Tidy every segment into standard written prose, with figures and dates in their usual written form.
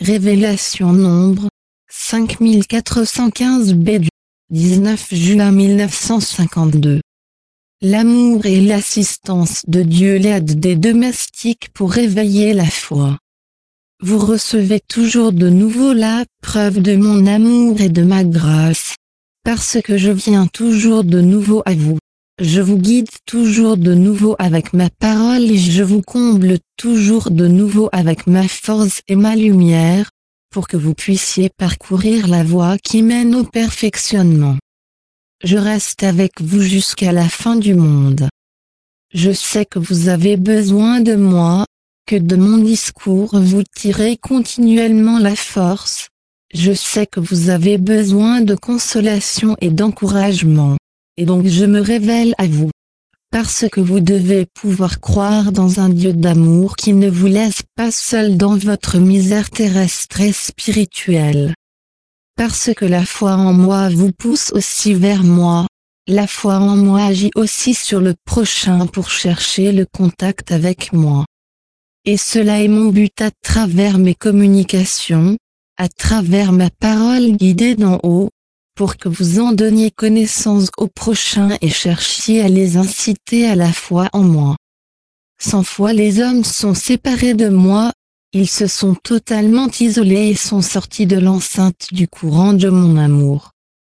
Révélation nombre 5415 B du 19 juin 1952. L'amour et l'assistance de Dieu l'aident des domestiques pour réveiller la foi. Vous recevez toujours de nouveau la preuve de mon amour et de ma grâce, parce que je viens toujours de nouveau à vous. Je vous guide toujours de nouveau avec ma parole et je vous comble toujours de nouveau avec ma force et ma lumière, pour que vous puissiez parcourir la voie qui mène au perfectionnement. Je reste avec vous jusqu'à la fin du monde. Je sais que vous avez besoin de moi, que de mon discours vous tirez continuellement la force. Je sais que vous avez besoin de consolation et d'encouragement. Et donc je me révèle à vous. Parce que vous devez pouvoir croire dans un Dieu d'amour qui ne vous laisse pas seul dans votre misère terrestre et spirituelle. Parce que la foi en moi vous pousse aussi vers moi. La foi en moi agit aussi sur le prochain pour chercher le contact avec moi. Et cela est mon but à travers mes communications, à travers ma parole guidée d'en haut, pour que vous en donniez connaissance au prochain et cherchiez à les inciter à la foi en moi. Sans foi les hommes sont séparés de moi, ils se sont totalement isolés et sont sortis de l'enceinte du courant de mon amour.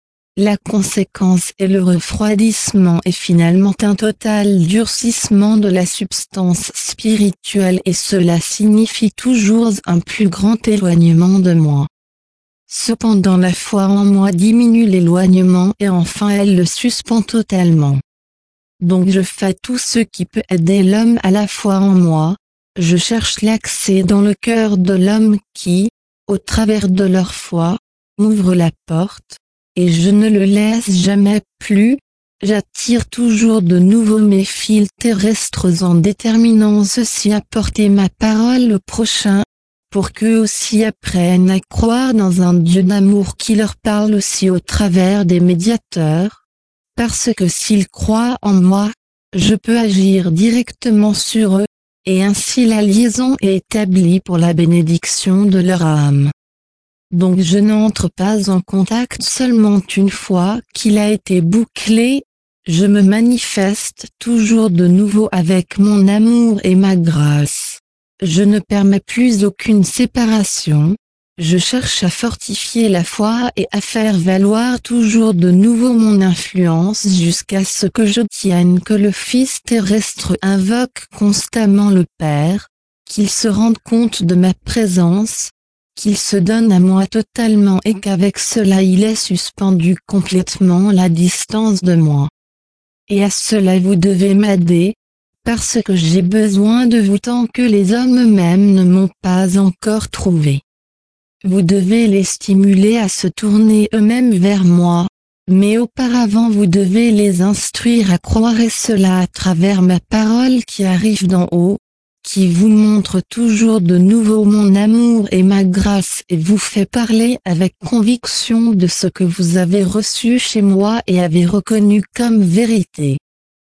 La conséquence est le refroidissement et finalement un total durcissement de la substance spirituelle et cela signifie toujours un plus grand éloignement de moi. Cependant la foi en moi diminue l'éloignement et enfin elle le suspend totalement. Donc je fais tout ce qui peut aider l'homme à la foi en moi, je cherche l'accès dans le cœur de l'homme qui, au travers de leur foi, m'ouvre la porte, et je ne le laisse jamais plus, j'attire toujours de nouveau mes fils terrestres en déterminant ceci à porter ma parole au prochain, pour qu'eux aussi apprennent à croire dans un Dieu d'amour qui leur parle aussi au travers des médiateurs, parce que s'ils croient en moi, je peux agir directement sur eux, et ainsi la liaison est établie pour la bénédiction de leur âme. Donc je n'entre pas en contact seulement une fois qu'il a été bouclé, je me manifeste toujours de nouveau avec mon amour et ma grâce. Je ne permets plus aucune séparation, je cherche à fortifier la foi et à faire valoir toujours de nouveau mon influence jusqu'à ce que j'obtienne que le Fils terrestre invoque constamment le Père, qu'il se rende compte de ma présence, qu'il se donne à moi totalement et qu'avec cela il ait suspendu complètement la distance de moi. Et à cela vous devez m'aider, parce que j'ai besoin de vous tant que les hommes eux-mêmes ne m'ont pas encore trouvé. Vous devez les stimuler à se tourner eux-mêmes vers moi, mais auparavant vous devez les instruire à croire et cela à travers ma parole qui arrive d'en haut, qui vous montre toujours de nouveau mon amour et ma grâce et vous fait parler avec conviction de ce que vous avez reçu chez moi et avez reconnu comme vérité.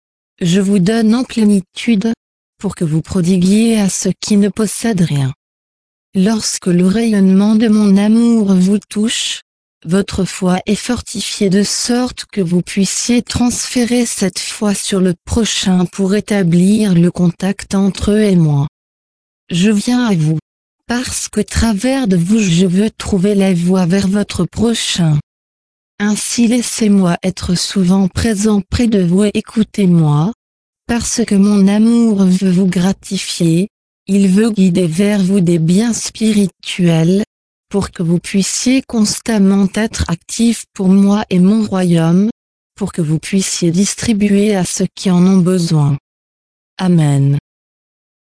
Je vous donne en plénitude, pour que vous prodiguiez à ceux qui ne possèdent rien. Lorsque le rayonnement de mon amour vous touche, votre foi est fortifiée de sorte que vous puissiez transférer cette foi sur le prochain pour établir le contact entre eux et moi. Je viens à vous, parce que travers de vous je veux trouver la voie vers votre prochain. Ainsi laissez-moi être souvent présent près de vous et écoutez-moi, parce que mon amour veut vous gratifier, il veut guider vers vous des biens spirituels, pour que vous puissiez constamment être actifs pour moi et mon royaume, pour que vous puissiez distribuer à ceux qui en ont besoin. Amen.